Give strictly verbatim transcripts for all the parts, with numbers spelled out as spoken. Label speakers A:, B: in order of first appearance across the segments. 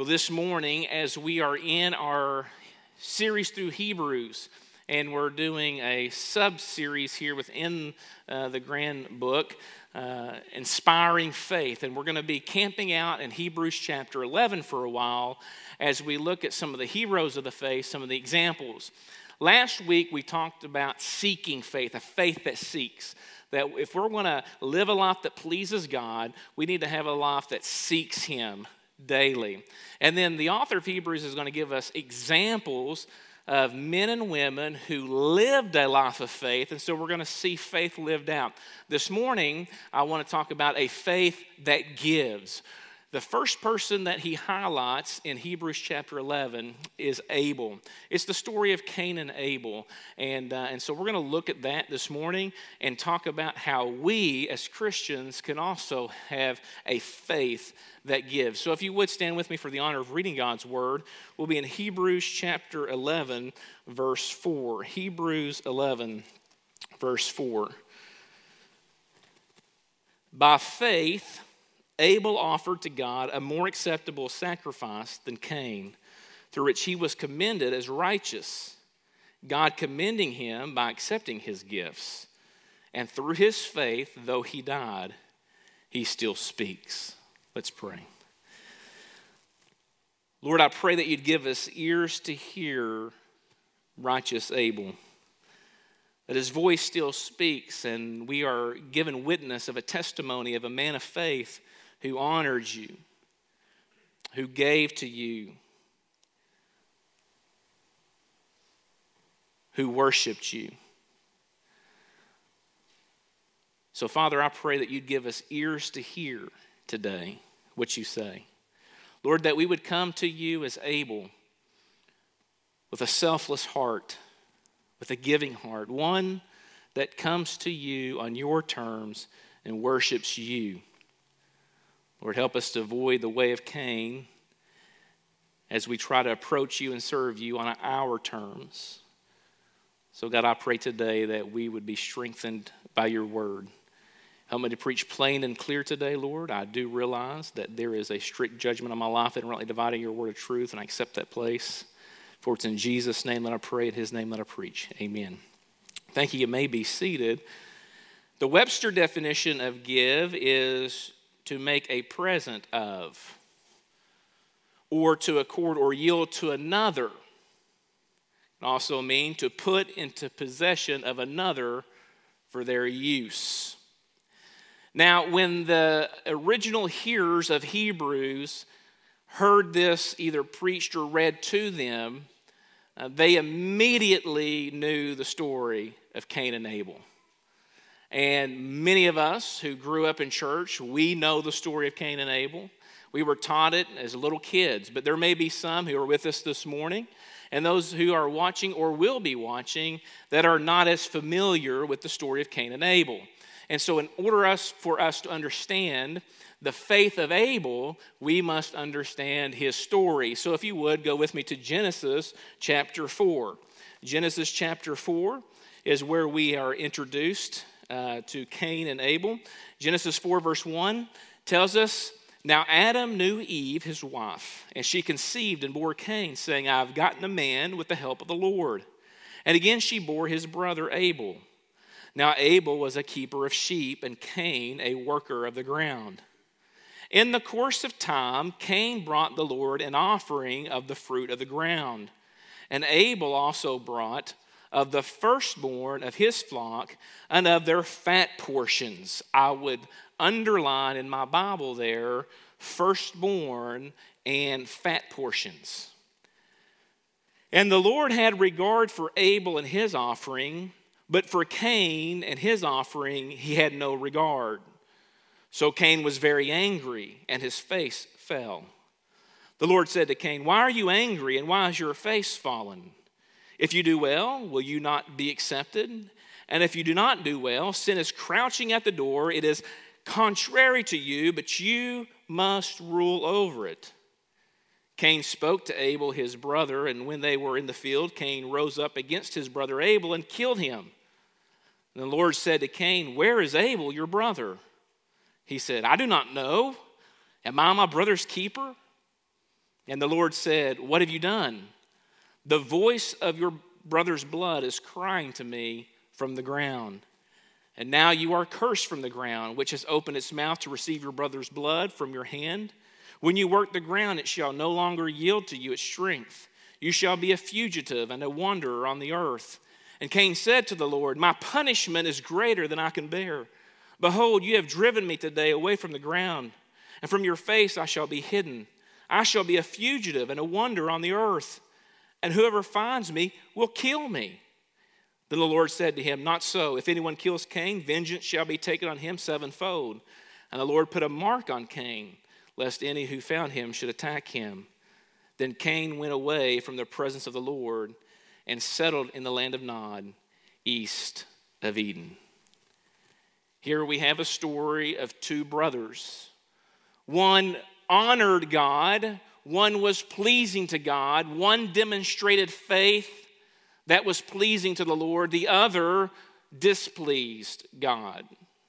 A: Well, this morning, as we are in our series through Hebrews, and we're doing a sub-series here within uh, the grand book, uh, Inspiring Faith, and we're going to be camping out in Hebrews chapter eleven for a while as we look at some of the heroes of the faith, some of the examples. Last week, we talked about seeking faith, a faith that seeks. That if we're going to live a life that pleases God, we need to have a life that seeks Him daily. And then the author of Hebrews is going to give us examples of men and women who lived a life of faith, and so we're going to see faith lived out. This morning, I want to talk about a faith that gives. The first person that he highlights in Hebrews chapter eleven is Abel. It's the story of Cain and Abel. And, uh, and so we're going to look at that this morning and talk about how we as Christians can also have a faith that gives. So if you would stand with me for the honor of reading God's word, we'll be in Hebrews chapter eleven, verse four. Hebrews eleven, verse four. By faith, Abel offered to God a more acceptable sacrifice than Cain, through which he was commended as righteous, God commending him by accepting his gifts. And through his faith, though he died, he still speaks. Let's pray. Lord, I pray that you'd give us ears to hear righteous Abel, that his voice still speaks, and we are given witness of a testimony of a man of faith who honored you, who gave to you, who worshiped you. So, Father, I pray that you'd give us ears to hear today what you say. Lord, that we would come to you as Abel with a selfless heart, with a giving heart, one that comes to you on your terms and worships you. Lord, help us to avoid the way of Cain as we try to approach you and serve you on our terms. So, God, I pray today that we would be strengthened by your word. Help me to preach plain and clear today, Lord. I do realize that there is a strict judgment on my life and rightly dividing your word of truth, and I accept that place. For it's in Jesus' name that I pray, in his name that I preach. Amen. Thank you. You may be seated. The Webster definition of give is to make a present of, or to accord or yield to another. It can also mean to put into possession of another for their use. Now, when the original hearers of Hebrews heard this either preached or read to them, uh, they immediately knew the story of Cain and Abel. And many of us who grew up in church, we know the story of Cain and Abel. We were taught it as little kids, but there may be some who are with us this morning, and those who are watching or will be watching that are not as familiar with the story of Cain and Abel. And so in order us, for us to understand the faith of Abel, we must understand his story. So if you would, go with me to Genesis chapter four. Genesis chapter four is where we are introduced Uh, to Cain and Abel. Genesis four verse one tells us, now Adam knew Eve, his wife, and she conceived and bore Cain, saying, I have gotten a man with the help of the Lord. And again she bore his brother Abel. Now Abel was a keeper of sheep, and Cain a worker of the ground. In the course of time, Cain brought the Lord an offering of the fruit of the ground. And Abel also brought of the firstborn of his flock and of their fat portions. I would underline in my Bible there, firstborn and fat portions. And the Lord had regard for Abel and his offering, but for Cain and his offering he had no regard. So Cain was very angry, and his face fell. The Lord said to Cain, why are you angry, and why is your face fallen? If you do well, will you not be accepted? And if you do not do well, sin is crouching at the door. It is contrary to you, but you must rule over it. Cain spoke to Abel, his brother, and when they were in the field, Cain rose up against his brother Abel and killed him. And the Lord said to Cain, where is Abel, your brother? He said, I do not know. Am I my brother's keeper? And the Lord said, what have you done? The voice of your brother's blood is crying to me from the ground. And now you are cursed from the ground, which has opened its mouth to receive your brother's blood from your hand. When you work the ground, it shall no longer yield to you its strength. You shall be a fugitive and a wanderer on the earth. And Cain said to the Lord, my punishment is greater than I can bear. Behold, you have driven me today away from the ground, and from your face I shall be hidden. I shall be a fugitive and a wanderer on the earth, and whoever finds me will kill me. Then the Lord said to him, not so. If anyone kills Cain, vengeance shall be taken on him sevenfold. And the Lord put a mark on Cain, lest any who found him should attack him. Then Cain went away from the presence of the Lord and settled in the land of Nod, east of Eden. Here we have a story of two brothers. One honored God, one was pleasing to God, one demonstrated faith that was pleasing to the Lord, the other displeased God.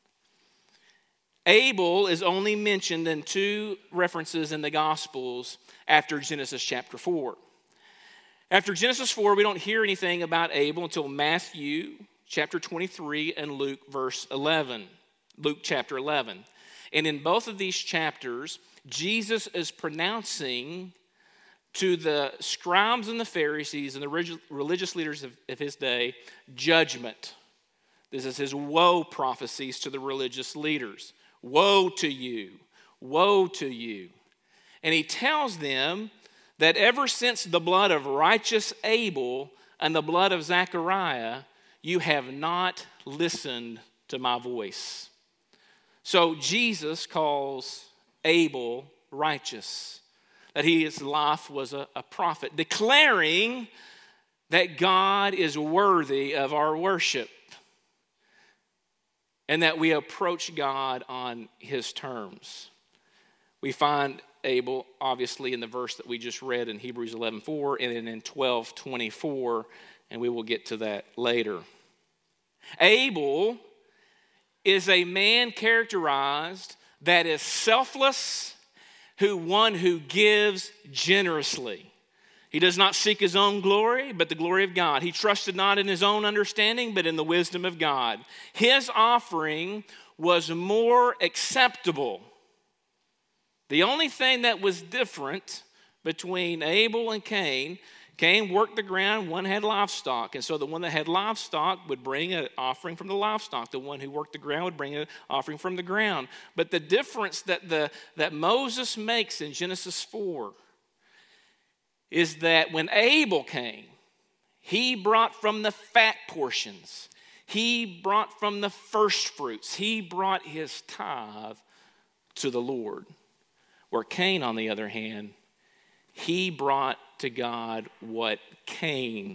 A: Abel is only mentioned in two references in the Gospels after Genesis chapter four. After Genesis four, we don't hear anything about Abel until Matthew chapter twenty-three and Luke verse eleven. Luke chapter eleven. And in both of these chapters, Jesus is pronouncing to the scribes and the Pharisees and the religious leaders of, of his day judgment. This is his woe prophecies to the religious leaders. Woe to you, woe to you. And he tells them that ever since the blood of righteous Abel and the blood of Zechariah, you have not listened to my voice. So Jesus calls Abel righteous, that his life was a, a prophet, declaring that God is worthy of our worship and that we approach God on his terms. We find Abel, obviously, in the verse that we just read in Hebrews eleven four and then in twelve twenty-four, and we will get to that later. Abel is a man characterized that is selfless, who one who gives generously. He does not seek his own glory, but the glory of God. He trusted not in his own understanding, but in the wisdom of God. His offering was more acceptable. The only thing that was different between Abel and Cain, Cain worked the ground, one had livestock. And so the one that had livestock would bring an offering from the livestock. The one who worked the ground would bring an offering from the ground. But the difference that, the, that Moses makes in Genesis four is that when Abel came, he brought from the fat portions. He brought from the first fruits. He brought his tithe to the Lord. Where Cain, on the other hand, he brought to God what Cain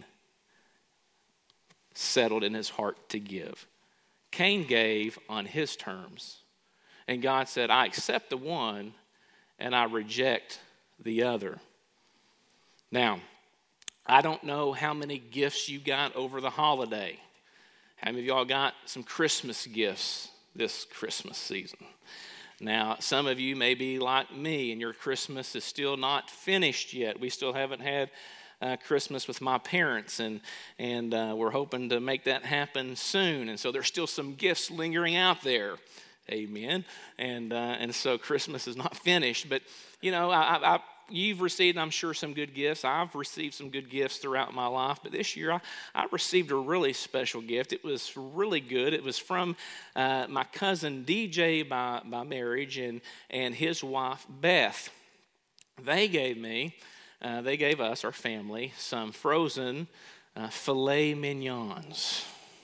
A: settled in his heart to give. Cain gave on his terms. And God said, I accept the one and I reject the other. Now, I don't know how many gifts you got over the holiday. How many of y'all got some Christmas gifts this Christmas season? Now, some of you may be like me, and your Christmas is still not finished yet. We still haven't had uh, Christmas with my parents, and and uh, we're hoping to make that happen soon. And so there's still some gifts lingering out there. Amen. And uh, and so Christmas is not finished, but you know, I, I, you've received, I'm sure, some good gifts. I've received some good gifts throughout my life, but this year I, I received a really special gift. It was really good. It was from uh, my cousin D J by, by marriage and, and his wife Beth. They gave me, uh, they gave us, our family, some frozen uh, filet mignons.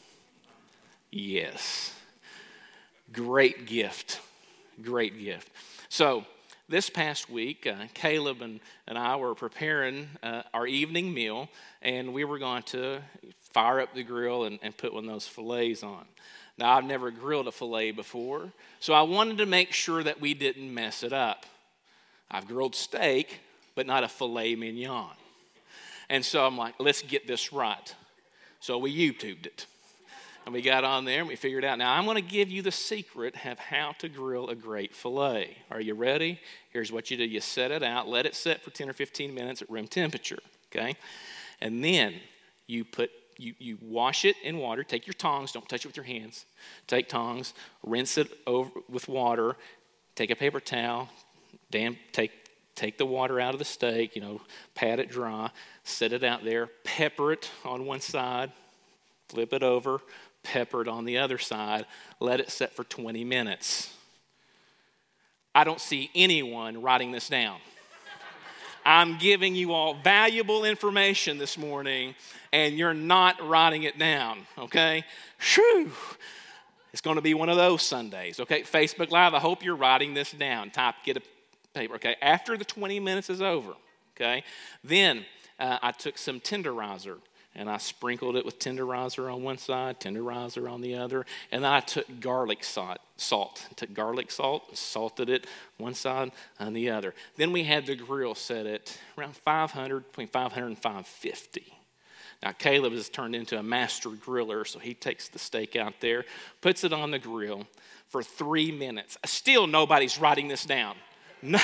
A: Yes. Great gift. Great gift. So, this past week, uh, Caleb and, and I were preparing uh, our evening meal, and we were going to fire up the grill and, and put one of those fillets on. Now, I've never grilled a filet before, so I wanted to make sure that we didn't mess it up. I've grilled steak, but not a filet mignon. And so I'm like, let's get this right. So we YouTubed it. And we got on there and we figured out. Now, I'm going to give you the secret of how to grill a great filet. Are you ready? Here's what you do. You set it out. Let it set for ten or fifteen minutes at room temperature, okay? And then you put you, you wash it in water. Take your tongs. Don't touch it with your hands. Take tongs. Rinse it over with water. Take a paper towel. Damn, take, take the water out of the steak. You know, pat it dry. Set it out there. Pepper it on one side. Flip it over. Pepper it on the other side. Let it set for twenty minutes. I don't see anyone writing this down. I'm giving you all valuable information this morning, and you're not writing it down, okay? Shoo! It's going to be one of those Sundays, okay? Facebook Live, I hope you're writing this down. Type, get a paper, okay? After the twenty minutes is over, okay? Then uh, I took some tenderizer, and I sprinkled it with tenderizer on one side, tenderizer on the other. And then I took garlic salt. salt. I took garlic salt, salted it one side and the other. Then we had the grill set at around five hundred, between five hundred and five fifty. Now, Caleb has turned into a master griller, so he takes the steak out there, puts it on the grill for three minutes. Still, nobody's writing this down. No.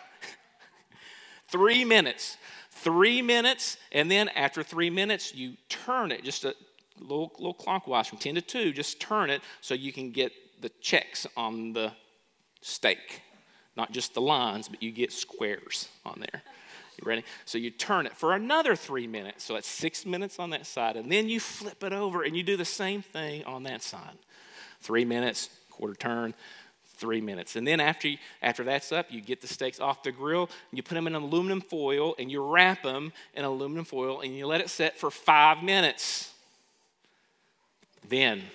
A: Three minutes. Three minutes, and then after three minutes, you turn it just a little, little clockwise from ten to two. Just turn it so you can get the checks on the steak. Not just the lines, but you get squares on there. You ready? So you turn it for another three minutes. So that's six minutes on that side. And then you flip it over, and you do the same thing on that side. Three minutes, quarter turn. Three minutes. And then after you, after that's up, you get the steaks off the grill, and you put them in aluminum foil, and you wrap them in aluminum foil, and you let it set for five minutes. Then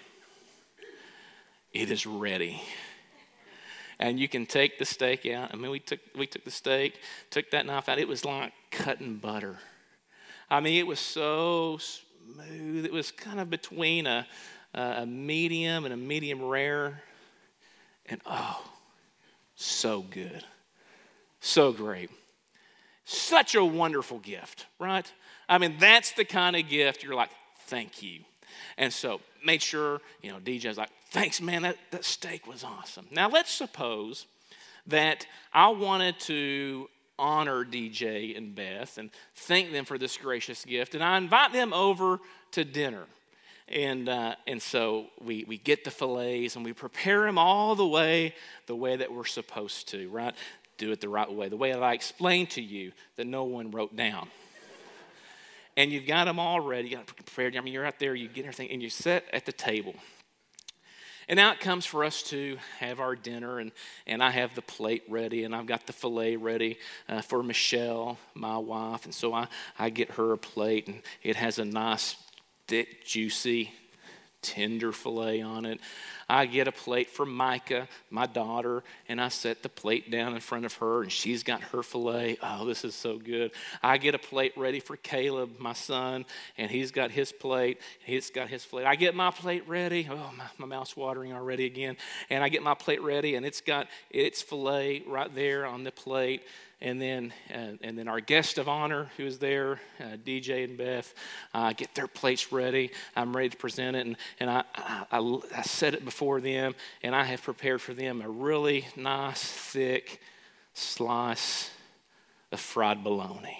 A: it is ready. And you can take the steak out. I mean, we took we took the steak, took that knife out. It was like cutting butter. I mean, it was so smooth. It was kind of between a, a medium and a medium rare. And oh, so good. So great. Such a wonderful gift, right? I mean, that's the kind of gift you're like, thank you. And so made sure, you know, D J's like, thanks, man, that, that steak was awesome. Now, let's suppose that I wanted to honor D J and Beth and thank them for this gracious gift, and I invite them over to dinner. And uh, and so we, we get the fillets and we prepare them all the way, the way that we're supposed to, right? Do it the right way, the way that I explained to you that no one wrote down. And you've got them all ready, you got them prepared. I mean, you're out there, you get everything, and you sit at the table. And now it comes for us to have our dinner, and, and I have the plate ready, and I've got the filet ready uh, for Michelle, my wife. And so I, I get her a plate, and it has a nice thick, juicy, tender filet on it. I get a plate for Micah, my daughter, and I set the plate down in front of her, and she's got her filet. Oh, this is so good. I get a plate ready for Caleb, my son, and he's got his plate. He's got his plate. I get my plate ready. Oh, my, my mouth's watering already again. And I get my plate ready, and it's got its filet right there on the plate. And then, uh, and then our guest of honor who is there, uh, D J and Beth, uh, get their plates ready. I'm ready to present it, and, and I, I, I set it before them, and I have prepared for them a really nice, thick slice of fried bologna.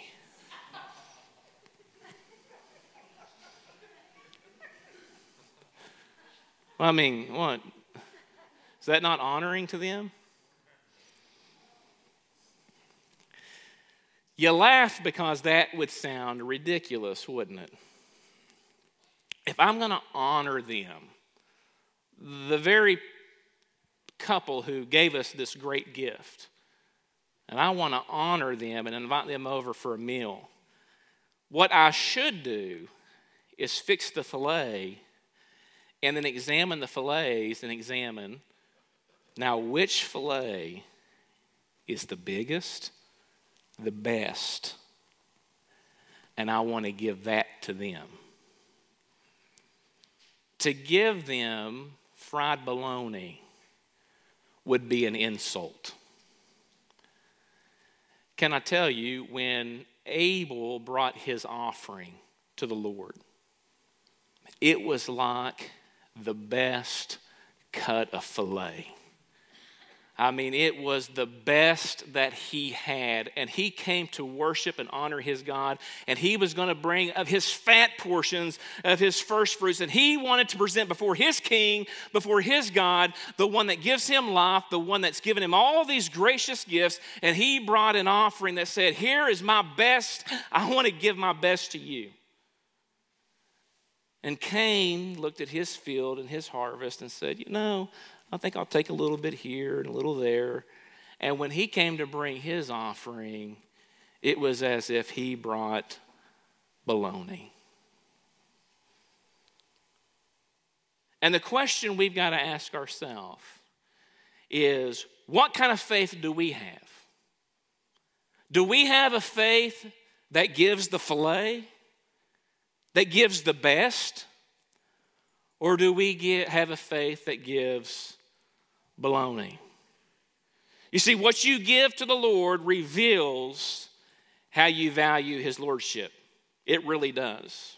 A: Well, I mean, what? Is that not honoring to them? You laugh because that would sound ridiculous, wouldn't it? If I'm going to honor them, the very couple who gave us this great gift, and I want to honor them and invite them over for a meal, what I should do is fix the filet and then examine the fillets and examine, now which filet is the biggest, the best, and I want to give that to them. To give them fried bologna would be an insult. Can I tell you, when Abel brought his offering to the Lord, it was like the best cut of filet. I mean, it was the best that he had. And he came to worship and honor his God. And he was going to bring of his fat portions of his first fruits. And he wanted to present before his king, before his God, the one that gives him life, the one that's given him all these gracious gifts. And he brought an offering that said, here is my best. I want to give my best to you. And Cain looked at his field and his harvest and said, you know, I think I'll take a little bit here and a little there. And when he came to bring his offering, it was as if he brought bologna. And the question we've got to ask ourselves is, what kind of faith do we have? Do we have a faith that gives the filet, that gives the best? Or do we get, have a faith that gives bologna? You see, what you give to the Lord reveals how you value his lordship. It really does.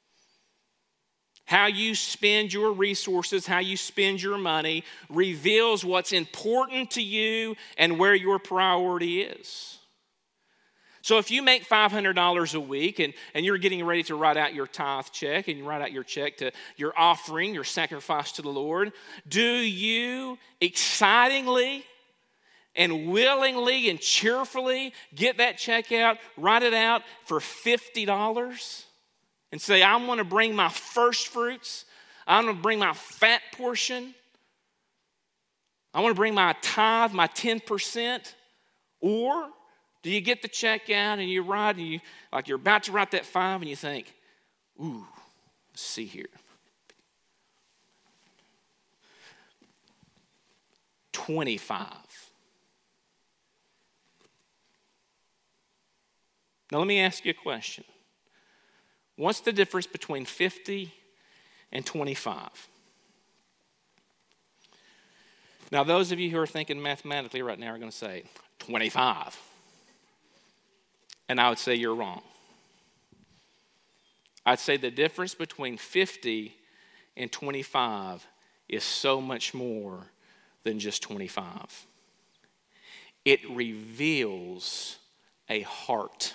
A: How you spend your resources, how you spend your money reveals what's important to you and where your priority is. So if you make five hundred dollars a week and, and you're getting ready to write out your tithe check and you write out your check to your offering, your sacrifice to the Lord, do you excitingly and willingly and cheerfully get that check out, write it out for fifty dollars and say, I want to bring my first fruits, I'm going to bring my fat portion, I want to bring my tithe, my ten percent, or do you get the check out and you write, and you, like you're about to write that five and you think, ooh, let's see here. twenty-five. Now let me ask you a question. What's the difference between fifty and twenty-five? Now those of you who are thinking mathematically right now are going to say, twenty-five. And I would say you're wrong. I'd say the difference between fifty and twenty-five is so much more than just twenty-five. It reveals a heart.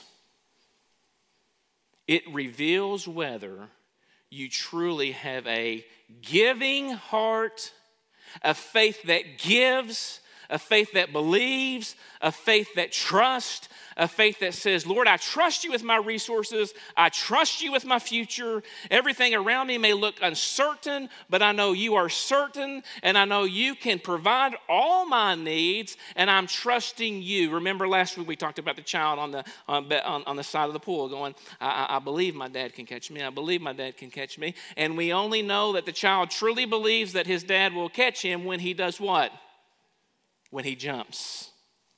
A: It reveals whether you truly have a giving heart, a faith that gives, a faith that believes, a faith that trusts, a faith that says, Lord, I trust you with my resources. I trust you with my future. Everything around me may look uncertain, but I know you are certain, and I know you can provide all my needs, and I'm trusting you. Remember last week we talked about the child on the on, on, on the side of the pool going, I, I believe my dad can catch me. I believe my dad can catch me. And we only know that the child truly believes that his dad will catch him when he does what? When he jumps.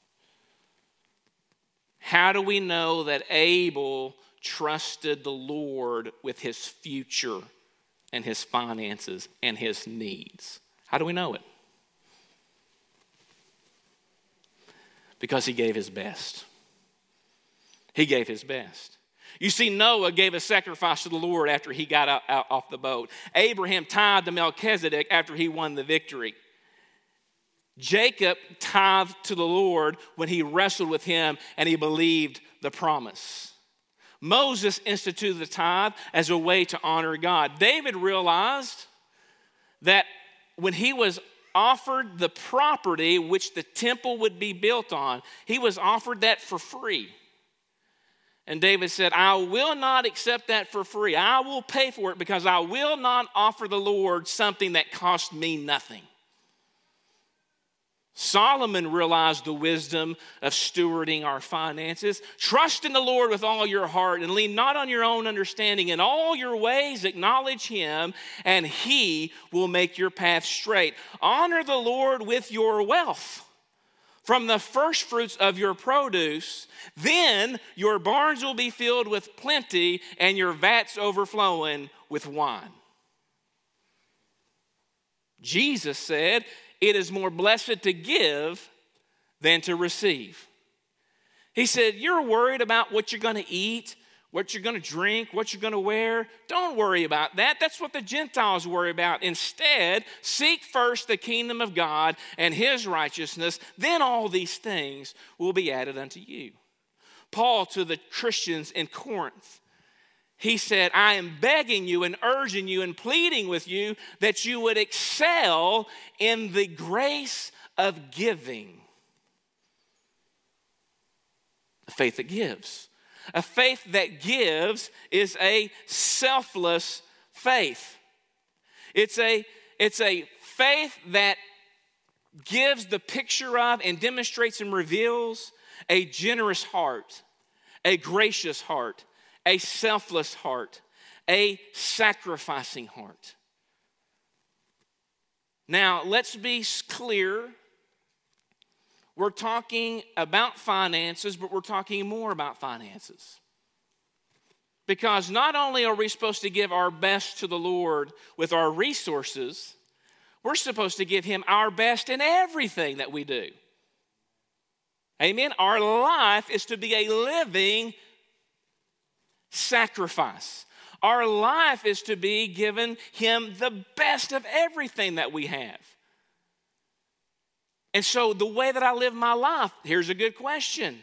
A: How do we know that Abel trusted the Lord with his future and his finances and his needs? How do we know it? Because he gave his best. He gave his best. You see, Noah gave a sacrifice to the Lord after he got out, out off the boat. Abraham tithed to Melchizedek after he won the victory. Jacob tithed to the Lord when he wrestled with him and he believed the promise. Moses instituted the tithe as a way to honor God. David realized that when he was offered the property which the temple would be built on, he was offered that for free. And David said, I will not accept that for free. I will pay for it because I will not offer the Lord something that cost me nothing. Solomon realized the wisdom of stewarding our finances. Trust in the Lord with all your heart and lean not on your own understanding. In all your ways acknowledge him, and he will make your path straight. Honor the Lord with your wealth. From the first fruits of your produce, then your barns will be filled with plenty and your vats overflowing with wine. Jesus said, it is more blessed to give than to receive. He said, you're worried about what you're going to eat, what you're going to drink, what you're going to wear. Don't worry about that. That's what the Gentiles worry about. Instead, seek first the kingdom of God and his righteousness. Then all these things will be added unto you. Paul to the Christians in Corinth, he said, I am begging you and urging you and pleading with you that you would excel in the grace of giving. A faith that gives. A faith that gives is a selfless faith. It's a, it's a faith that gives the picture of and demonstrates and reveals a generous heart, a gracious heart, a selfless heart, a sacrificing heart. Now, let's be clear. We're talking about finances, but we're talking more about finances. Because not only are we supposed to give our best to the Lord with our resources, we're supposed to give him our best in everything that we do. Amen? Our life is to be a living sacrifice. Our life is to be giving him the best of everything that we have. And so the way that I live my life, here's a good question.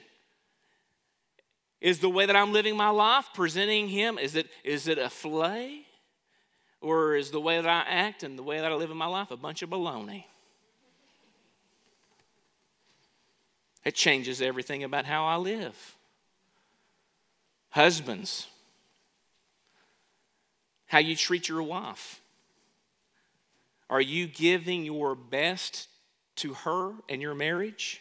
A: Is the way that I'm living my life presenting him, is it, is it a filet? Or is the way that I act and the way that I live in my life a bunch of baloney? It changes everything about how I live. Husbands, how you treat your wife. Are you giving your best to her in your marriage?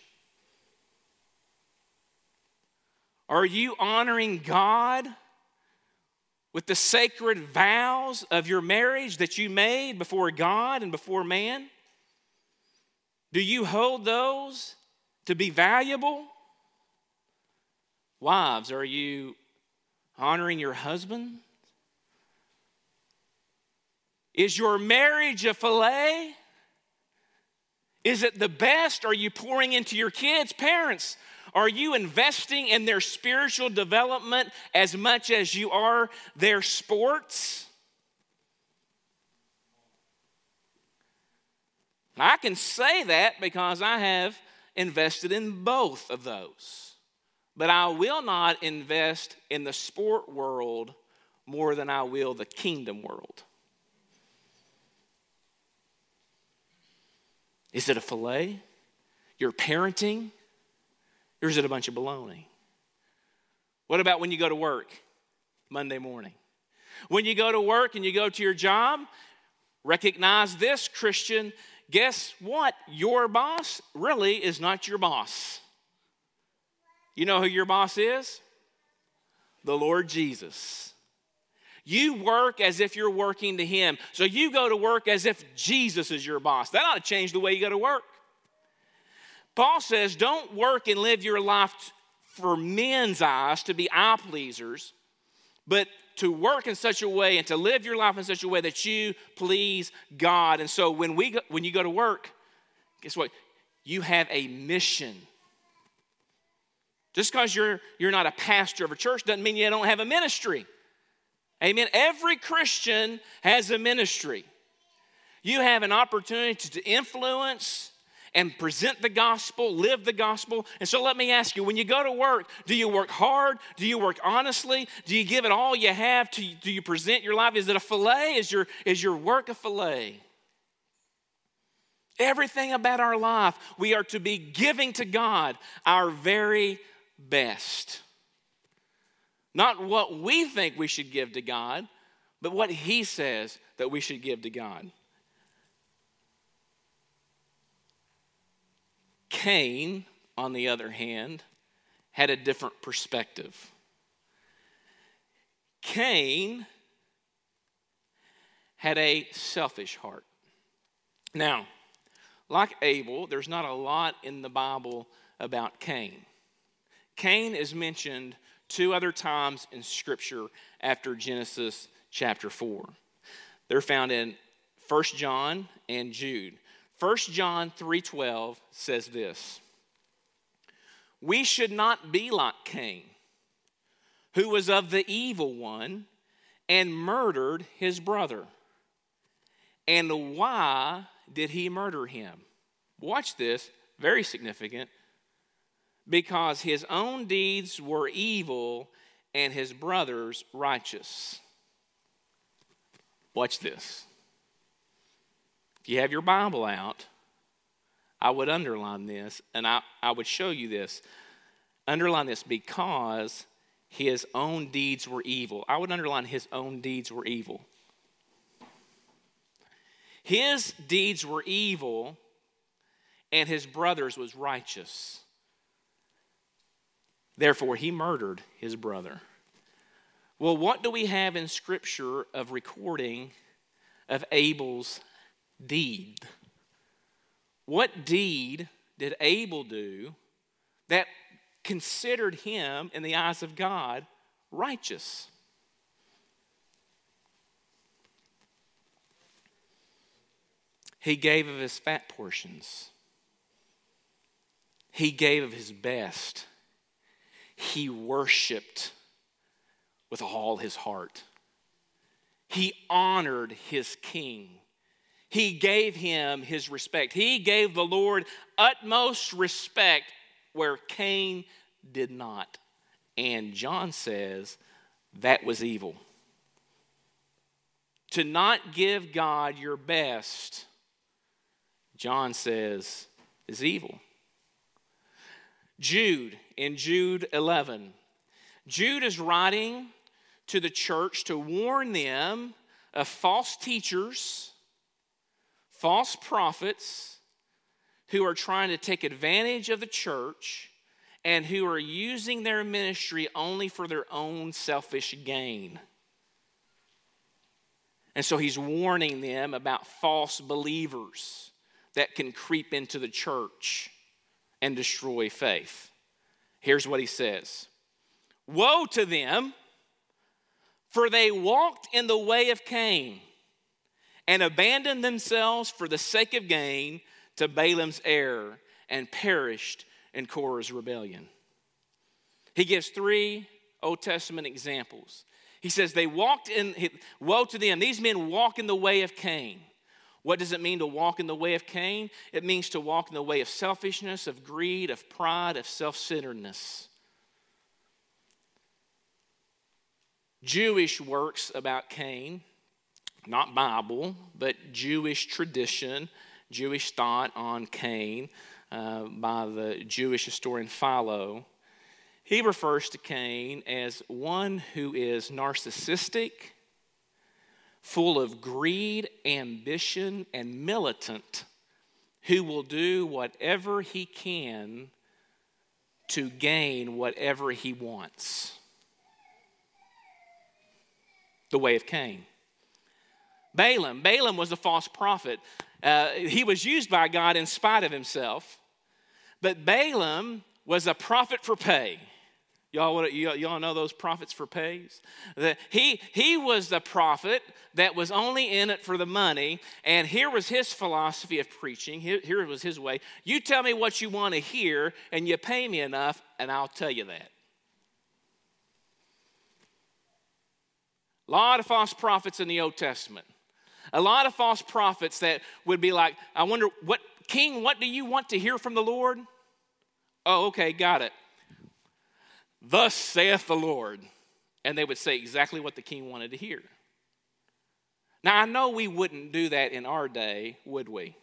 A: Are you honoring God with the sacred vows of your marriage that you made before God and before man? Do you hold those to be valuable? Wives, are you honoring your husband? Is your marriage a filet? Is it the best? Are you pouring into your kids? Parents, are you investing in their spiritual development as much as you are their sports? I can say that because I have invested in both of those. But I will not invest in the sport world more than I will the kingdom world. Is it a filet? You're parenting? Or is it a bunch of baloney? What about when you go to work Monday morning? When you go to work and you go to your job, recognize this, Christian. Guess what? Your boss really is not your boss. You know who your boss is? The Lord Jesus. You work as if you're working to him. So you go to work as if Jesus is your boss. That ought to change the way you go to work. Paul says, don't work and live your life for men's eyes to be eye pleasers, but to work in such a way and to live your life in such a way that you please God. And so when we go, when you go to work, guess what? You have a mission. Just because you're, you're not a pastor of a church doesn't mean you don't have a ministry. Amen. Every Christian has a ministry. You have an opportunity to influence and present the gospel, live the gospel. And so let me ask you, when you go to work, do you work hard? Do you work honestly? Do you give it all you have? To, do you present your life? Is it a filet? Is your, is your work a filet? Everything about our life, we are to be giving to God our very best. Not what we think we should give to God, but what he says that we should give to God. Cain, on the other hand, had a different perspective. Cain had a selfish heart. Now, like Abel, there's not a lot in the Bible about Cain. Cain is mentioned two other times in Scripture after Genesis chapter four. They're found in First John and Jude. First John three twelve says this: we should not be like Cain, who was of the evil one, and murdered his brother. And why did he murder him? Watch this, very significant. Because his own deeds were evil and his brother's righteous. Watch this. If you have your Bible out, I would underline this, and I, I would show you this. Underline this, because his own deeds were evil. I would underline his own deeds were evil. His deeds were evil, and his brother's was righteous. Therefore, he murdered his brother. Well, what do we have in Scripture of recording of Abel's deed? What deed did Abel do that considered him, in the eyes of God, righteous? He gave of his fat portions. He gave of his best. He worshiped with all his heart. He honored his king. He gave him his respect. He gave the Lord utmost respect where Cain did not. And John says that was evil. To not give God your best, John says, is evil. Jude, in Jude eleven, Jude is writing to the church to warn them of false teachers, false prophets who are trying to take advantage of the church and who are using their ministry only for their own selfish gain. And so he's warning them about false believers that can creep into the church and destroy faith. Here's what he says. Woe to them, for they walked in the way of Cain and abandoned themselves for the sake of gain to Balaam's error and perished in Korah's rebellion. He gives three Old Testament examples. He says they walked in, woe to them, these men walk in the way of Cain. What does it mean to walk in the way of Cain? It means to walk in the way of selfishness, of greed, of pride, of self-centeredness. Jewish works about Cain, not Bible, but Jewish tradition, Jewish thought on Cain uh, by the Jewish historian Philo. He refers to Cain as one who is narcissistic, full of greed, ambition, and militant, who will do whatever he can to gain whatever he wants. The way of Cain. Balaam. Balaam was a false prophet. Uh, he was used by God in spite of himself. But Balaam was a prophet for pay. Y'all, y'all know those prophets for pays? The, he, he was the prophet that was only in it for the money. And here was his philosophy of preaching. Here, here was his way. You tell me what you want to hear, and you pay me enough, and I'll tell you that. A lot of false prophets in the Old Testament. A lot of false prophets that would be like, I wonder, what king, what do you want to hear from the Lord? Oh, okay, got it. Thus saith the Lord. And they would say exactly what the king wanted to hear. Now, I know we wouldn't do that in our day, would we?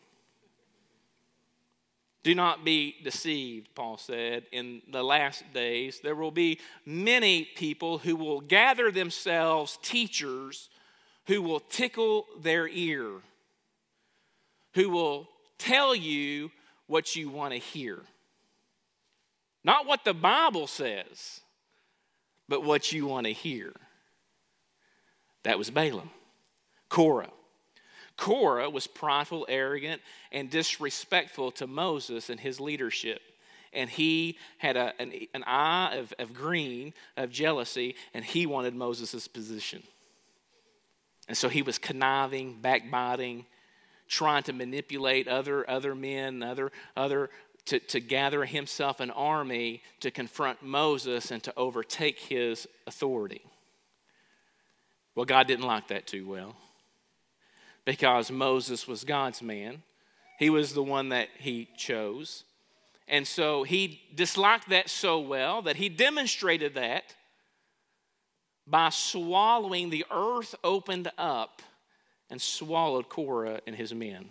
A: Do not be deceived, Paul said. In the last days, there will be many people who will gather themselves teachers who will tickle their ear, who will tell you what you want to hear. Not what the Bible says, but what you want to hear. That was Balaam. Korah. Korah was prideful, arrogant, and disrespectful to Moses and his leadership. And he had a, an, an eye of, of green, of jealousy, and he wanted Moses' position. And so he was conniving, backbiting, trying to manipulate other, other men, other, other to, to gather himself an army to confront Moses and to overtake his authority. Well, God didn't like that too well, because Moses was God's man. He was the one that he chose. And so he disliked that so well that he demonstrated that by swallowing. The earth opened up and swallowed Korah and his men.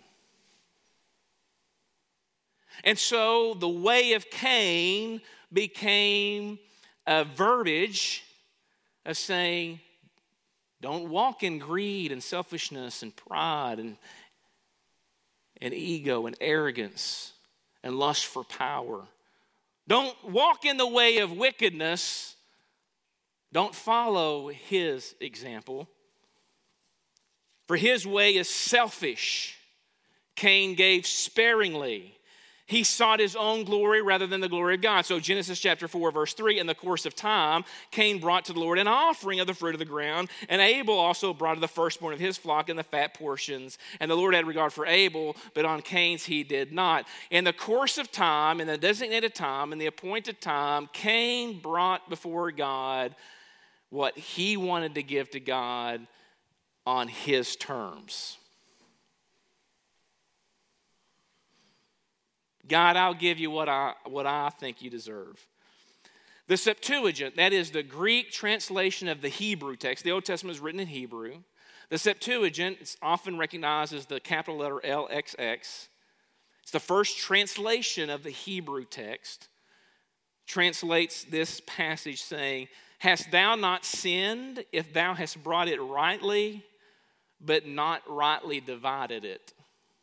A: And so the way of Cain became a verbiage of saying, don't walk in greed and selfishness and pride and, and ego and arrogance and lust for power. Don't walk in the way of wickedness. Don't follow his example. For his way is selfish. Cain gave sparingly. He sought his own glory rather than the glory of God. So Genesis chapter four, verse three, in the course of time, Cain brought to the Lord an offering of the fruit of the ground, and Abel also brought of the firstborn of his flock and the fat portions. And the Lord had regard for Abel, but on Cain's he did not. In the course of time, in the designated time, in the appointed time, Cain brought before God what he wanted to give to God on his terms. God, I'll give you what I, what I think you deserve. The Septuagint, that is the Greek translation of the Hebrew text. The Old Testament is written in Hebrew. The Septuagint is often recognized as the capital letter L X X. It's the first translation of the Hebrew text. Translates this passage saying, hast thou not sinned if thou hast brought it rightly, but not rightly divided it?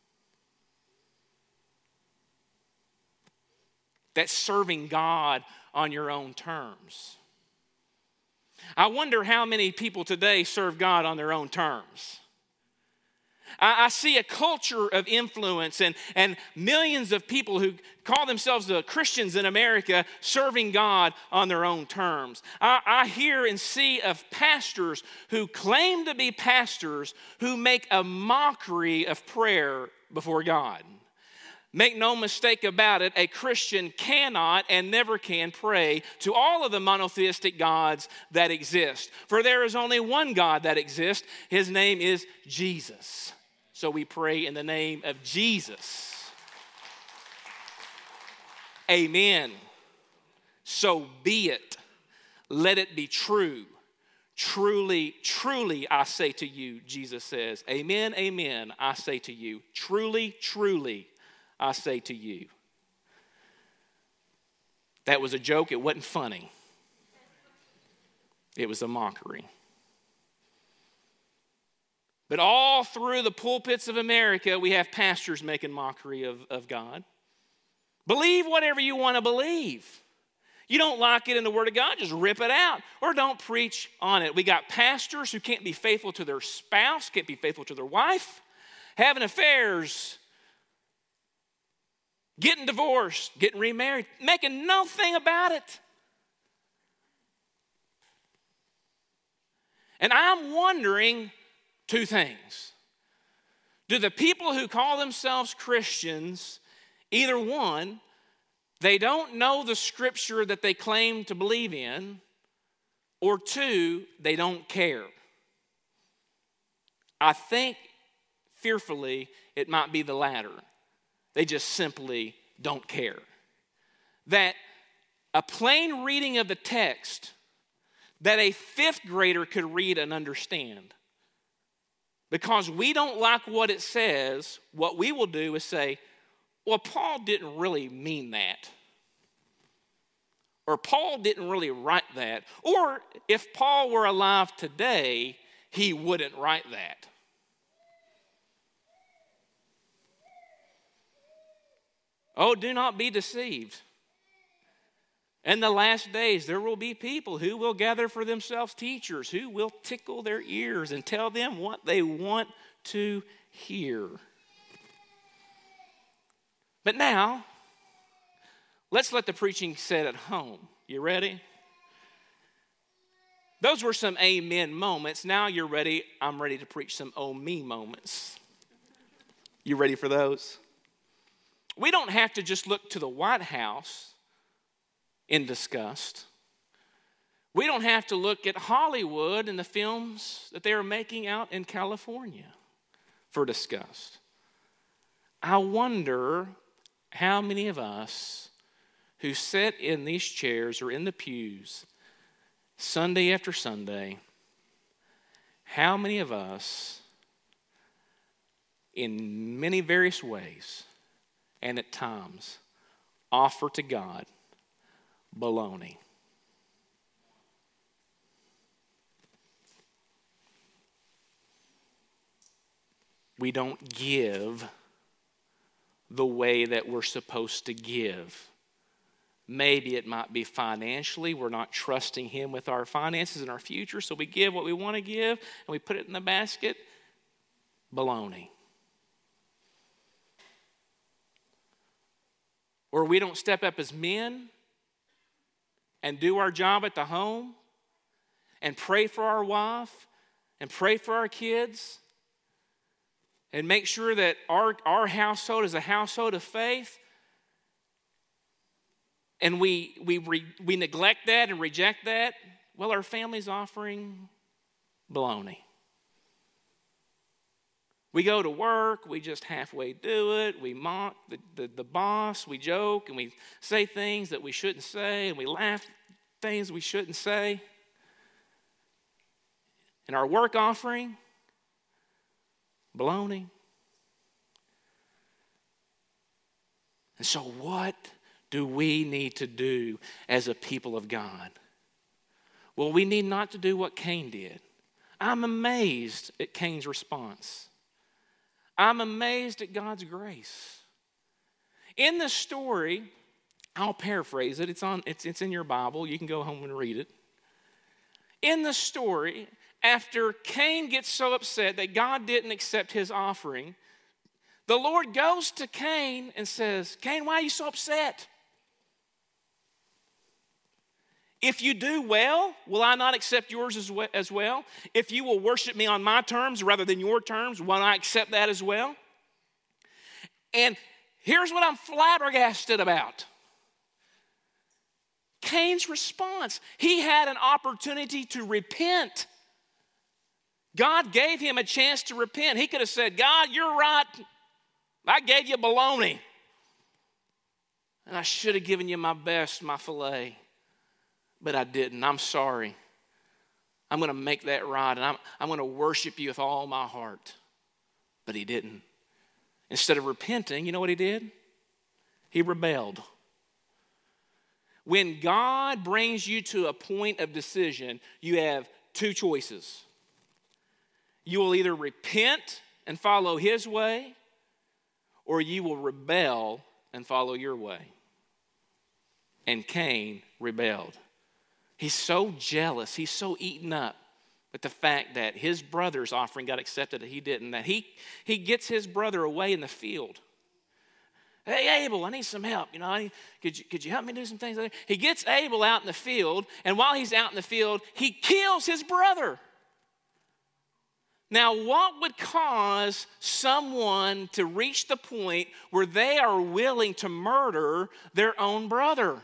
A: That's serving God on your own terms. I wonder how many people today serve God on their own terms. I, I see a culture of influence and, and millions of people who call themselves the Christians in America serving God on their own terms. I, I hear and see of pastors who claim to be pastors who make a mockery of prayer before God. Make no mistake about it, a Christian cannot and never can pray to all of the monotheistic gods that exist. For there is only one God that exists. His name is Jesus. So we pray in the name of Jesus. Amen. So be it. Let it be true. Truly, truly, I say to you, Jesus says. Amen, amen, I say to you. Truly, truly, I say to you. That was a joke. It wasn't funny. It was a mockery. But all through the pulpits of America, we have pastors making mockery of, of God. Believe whatever you want to believe. You don't like it in the Word of God, just rip it out or don't preach on it. We got pastors who can't be faithful to their spouse, can't be faithful to their wife, having affairs, getting divorced, getting remarried, making nothing about it. And I'm wondering two things. Do the people who call themselves Christians, either one, they don't know the scripture that they claim to believe in, or two, they don't care? I think, fearfully, it might be the latter. They just simply don't care. That a plain reading of the text that a fifth grader could read and understand. Because we don't like what it says, what we will do is say, well, Paul didn't really mean that. Or Paul didn't really write that. Or if Paul were alive today, he wouldn't write that. Oh, do not be deceived. In the last days, there will be people who will gather for themselves teachers who will tickle their ears and tell them what they want to hear. But now, let's let the preaching set at home. You ready? Those were some amen moments. Now you're ready. I'm ready to preach some oh me moments. You ready for those? We don't have to just look to the White House in disgust. We don't have to look at Hollywood and the films that they are making out in California for disgust. I wonder how many of us who sit in these chairs or in the pews Sunday after Sunday, how many of us in many various ways and at times offer to God baloney? We don't give the way that we're supposed to give. Maybe it might be financially. We're not trusting Him with our finances and our future, so we give what we want to give and we put it in the basket. Baloney. Or we don't step up as men and do our job at the home and pray for our wife and pray for our kids and make sure that our, our household is a household of faith, and we, we, re, we neglect that and reject that, well, our family's offering baloney. We go to work, we just halfway do it, we mock the, the, the boss, we joke, and we say things that we shouldn't say, and we laugh at things we shouldn't say. And our work offering, baloney. And so what do we need to do as a people of God? Well, we need not to do what Cain did. I'm amazed at Cain's response. I'm amazed at God's grace. In this story, I'll paraphrase it. It's on. It's, it's in your Bible. You can go home and read it. In the story, after Cain gets so upset that God didn't accept his offering, the Lord goes to Cain and says, Cain, why are you so upset? If you do well, will I not accept yours as well? If you will worship me on my terms rather than your terms, will I accept that as well? And here's what I'm flabbergasted about. Cain's response. He had an opportunity to repent. God gave him a chance to repent. He could have said, God, you're right. I gave you baloney. And I should have given you my best, my filet. But I didn't. I'm sorry. I'm going to make that right. And I'm, I'm going to worship you with all my heart. But he didn't. Instead of repenting, you know what he did? He rebelled. When God brings you to a point of decision, you have two choices. You will either repent and follow his way, or you will rebel and follow your way. And Cain rebelled. He's so jealous, he's so eaten up with the fact that his brother's offering got accepted and he didn't, that he, he gets his brother away in the field. Hey, Abel, I need some help. You know, I need, could you, could you help me do some things? He gets Abel out in the field, and while he's out in the field, he kills his brother. Now, what would cause someone to reach the point where they are willing to murder their own brother?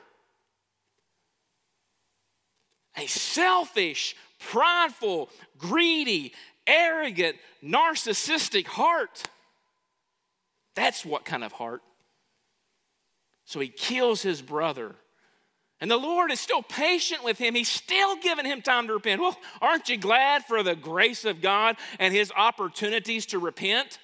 A: A selfish, prideful, greedy, arrogant, narcissistic heart. That's what kind of heart. So he kills his brother. And the Lord is still patient with him. He's still giving him time to repent. Well, aren't you glad for the grace of God and his opportunities to repent?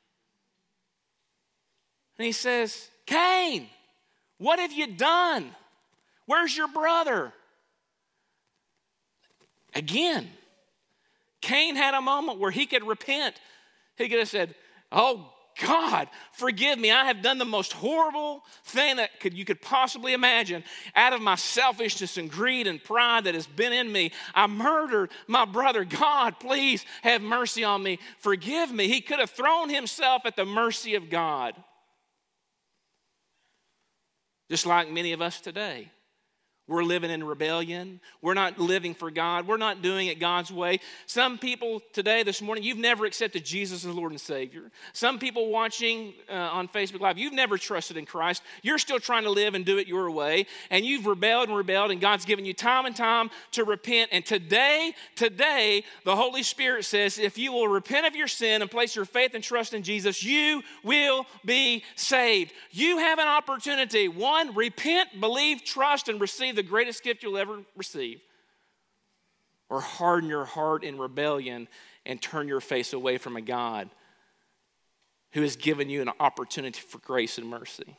A: And he says, Cain, what have you done? Where's your brother? Again, Cain had a moment where he could repent. He could have said, oh, God, forgive me. I have done the most horrible thing that could, you could possibly imagine. Out of my selfishness and greed and pride that has been in me, I murdered my brother. God, please have mercy on me. Forgive me. He could have thrown himself at the mercy of God. Just like many of us today. We're living in rebellion. We're not living for God. We're not doing it God's way. Some people today, this morning, you've never accepted Jesus as Lord and Savior. Some people watching uh, on Facebook Live, you've never trusted in Christ. You're still trying to live and do it your way. And you've rebelled and rebelled, and God's given you time and time to repent. And today, today, the Holy Spirit says, if you will repent of your sin and place your faith and trust in Jesus, you will be saved. You have an opportunity. One, repent, believe, trust, and receive the greatest gift you'll ever receive, or harden your heart in rebellion and turn your face away from a God who has given you an opportunity for grace and mercy.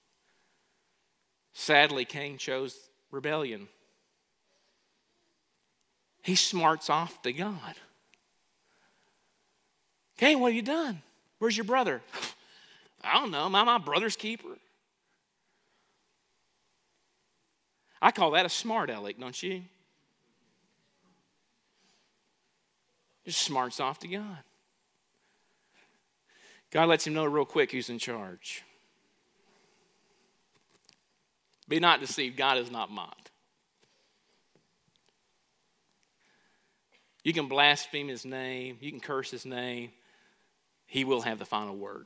A: Sadly, Cain chose rebellion. He smarts off to God. Cain, what have you done? Where's your brother? I don't know. Am I my brother's keeper? I call that a smart aleck, don't you? Just smarts off to God. God lets him know real quick who's in charge. Be not deceived, God is not mocked. You can blaspheme his name, you can curse his name, he will have the final word.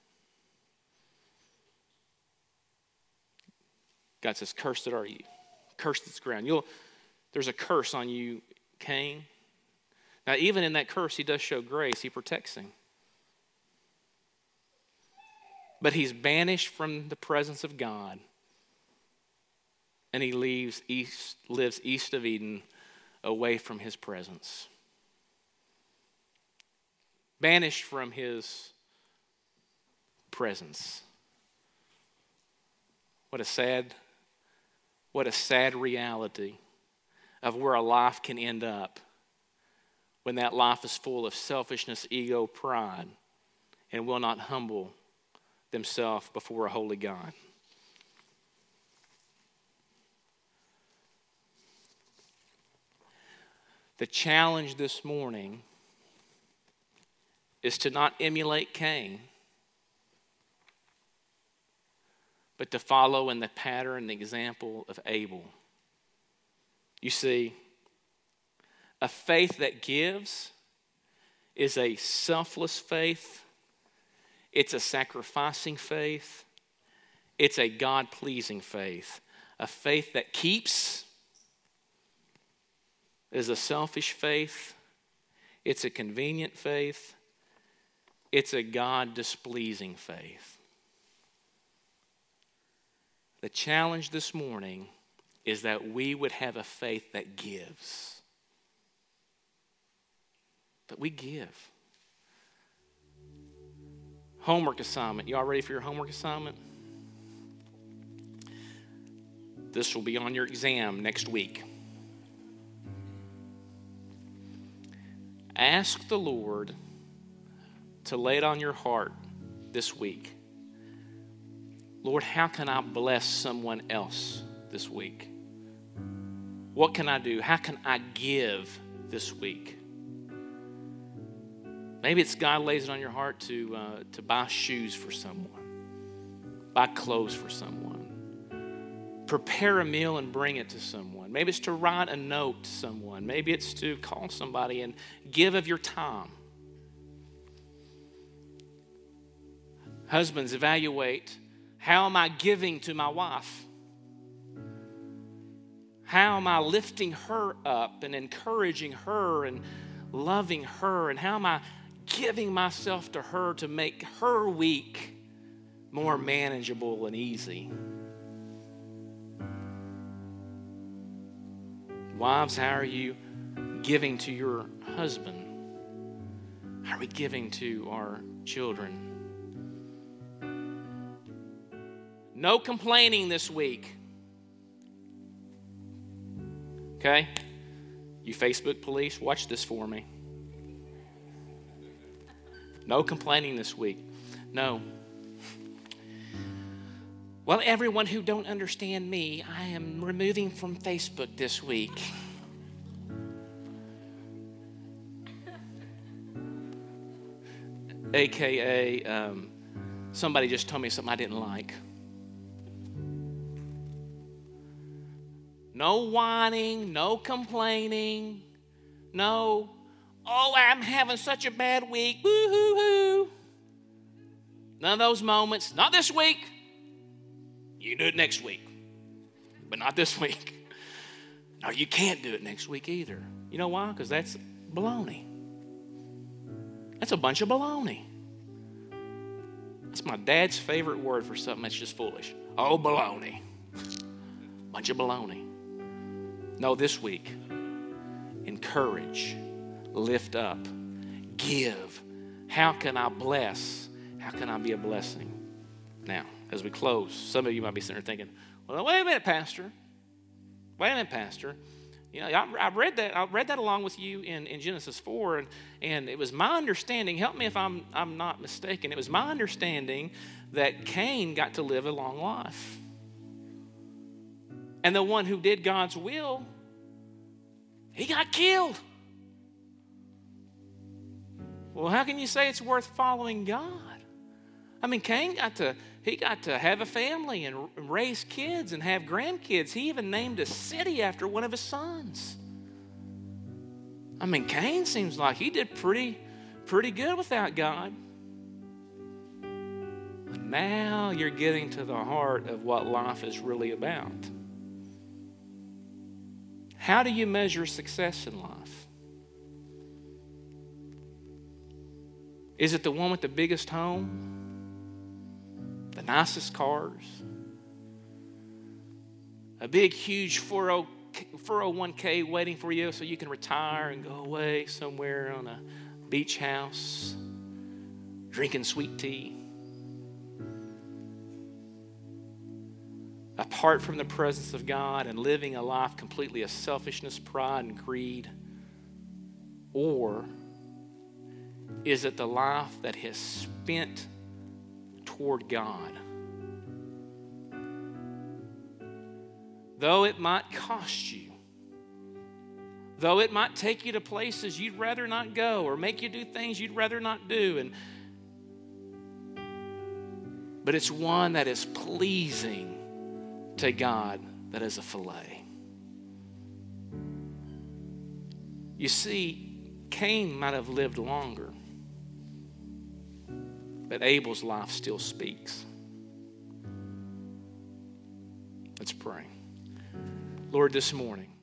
A: God says, cursed are you. Cursed is ground. You'll, there's a curse on you, Cain. Now, even in that curse, he does show grace. He protects him. But he's banished from the presence of God, and he leaves east, lives east of Eden, away from his presence. Banished from his presence. What a sad What a sad reality of where a life can end up when that life is full of selfishness, ego, pride, and will not humble themselves before a holy God. The challenge this morning is to not emulate Cain, but to follow in the pattern and the example of Abel. You see, a faith that gives is a selfless faith. It's a sacrificing faith. It's a God-pleasing faith. A faith that keeps is a selfish faith. It's a convenient faith. It's a God-displeasing faith. The challenge this morning is that we would have a faith that gives. That we give. Homework assignment. You all ready for your homework assignment? This will be on your exam next week. Ask the Lord to lay it on your heart this week. Lord, how can I bless someone else this week? What can I do? How can I give this week? Maybe it's God lays it on your heart to, uh, to buy shoes for someone, buy clothes for someone, prepare a meal and bring it to someone. Maybe it's to write a note to someone. Maybe it's to call somebody and give of your time. Husbands, evaluate. How am I giving to my wife? How am I lifting her up and encouraging her and loving her? And how am I giving myself to her to make her week more manageable and easy? Wives, how are you giving to your husband? How are we giving to our children? No complaining this week. Okay? You Facebook police, watch this for me. No complaining this week. No. Well, everyone who don't understand me, I am removing from Facebook this week. A K A um, somebody just told me something I didn't like. No whining, no complaining, no, oh, I'm having such a bad week, woo-hoo-hoo. None of those moments. Not this week. You can do it next week, but not this week. No, you can't do it next week either. You know why? Because that's baloney. That's a bunch of baloney. That's my dad's favorite word for something that's just foolish. Oh, baloney. Bunch of baloney. No, this week, encourage, lift up, give. How can I bless? How can I be a blessing? Now, as we close, some of you might be sitting there thinking, well, wait a minute, Pastor. Wait a minute, Pastor. You know, I, I read that. I read that along with you in, in Genesis four, and, and it was my understanding. Help me if I'm I'm not mistaken. It was my understanding that Cain got to live a long life, and the one who did God's will, he got killed. Well, how can you say it's worth following God? I mean, Cain got to, he got to have a family and raise kids and have grandkids. He even named a city after one of his sons. I mean, Cain seems like he did pretty, pretty good without God. But now you're getting to the heart of what life is really about. How do you measure success in life? Is it the one with the biggest home? The nicest cars? A big, huge four oh one k waiting for you so you can retire and go away somewhere on a beach house, drinking sweet tea? Apart from the presence of God and living a life completely of selfishness, pride, and greed? Or is it the life that has spent toward God? Though it might cost you, though it might take you to places you'd rather not go or make you do things you'd rather not do, and but it's one that is pleasing to God, that is a fillet. You see, Cain might have lived longer, but Abel's life still speaks. Let's pray. Lord, this morning,